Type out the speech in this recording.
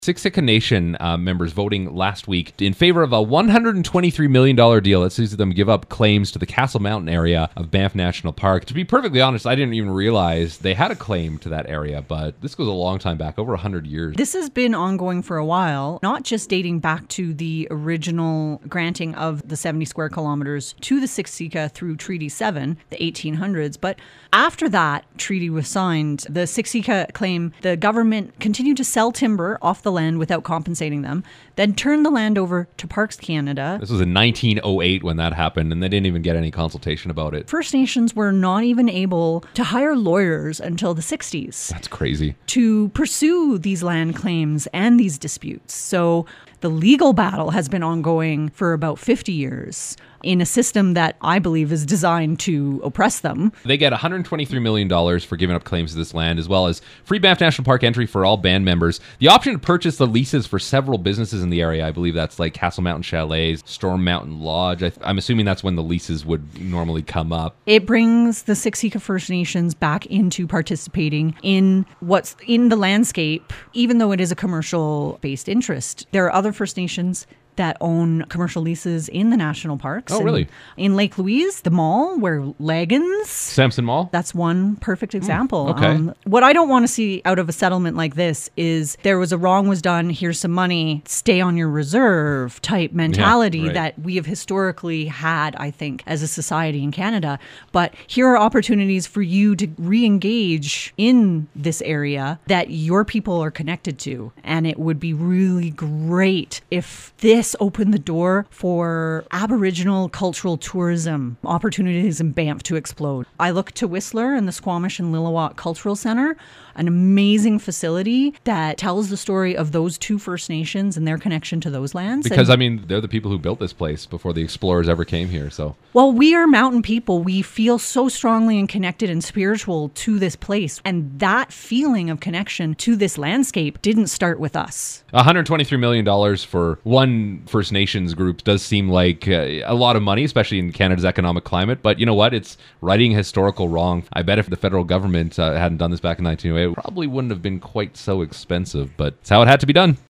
Siksika Nation members voting last week in favor of a $123 million deal that sees them give up claims to the Castle Mountain area of Banff National Park. To be perfectly honest, I didn't even realize they had a claim to that area, but this goes a long time back, over 100 years. This has been ongoing for a while, not just dating back to the original granting of the 70 square kilometers to the Siksika through Treaty 7, the 1800s, but after that treaty was signed, the Siksika claim the government continued to sell timber off the land without compensating them, then turned the land over to Parks Canada. This was in 1908 when that happened, and they didn't even get any consultation about it. First Nations were not even able to hire lawyers until the 60s. That's crazy. To pursue these land claims and these disputes. So the legal battle has been ongoing for about 50 years in a system that I believe is designed to oppress them. They get $123 million for giving up claims to this land, as well as free Banff National Park entry for all band members, the option to purchase the leases for several businesses in the area. I believe that's like Castle Mountain Chalets, Storm Mountain Lodge. I'm assuming that's when the leases would normally come up. It brings the Siksika First Nations back into participating in what's in the landscape, even though it is a commercial-based interest. There are other First Nations that own commercial leases in the national parks. Oh, really? In Lake Louise, the mall where Leggins... Samson Mall? That's one perfect example. Okay. What I don't want to see out of a settlement like this is there was a wrong was done, here's some money, stay on your reserve type mentality that we have historically had, I think, as a society in Canada. But here are opportunities for you to re-engage in this area that your people are connected to. And it would be really great if this opened the door for Aboriginal cultural tourism opportunities in Banff to explode. I look to Whistler and the Squamish and Lillooet Cultural Center, an amazing facility that tells the story of those two First Nations and their connection to those lands. Because, I mean, they're the people who built this place before the explorers ever came here, so... Well, we are mountain people. We feel so strongly and connected and spiritual to this place. And that feeling of connection to this landscape didn't start with us. $123 million for one First Nations group does seem like a lot of money, especially in Canada's economic climate. But you know what? It's righting historical wrong. I bet if the federal government hadn't done this back in 1908, it probably wouldn't have been quite so expensive. But it's how it had to be done.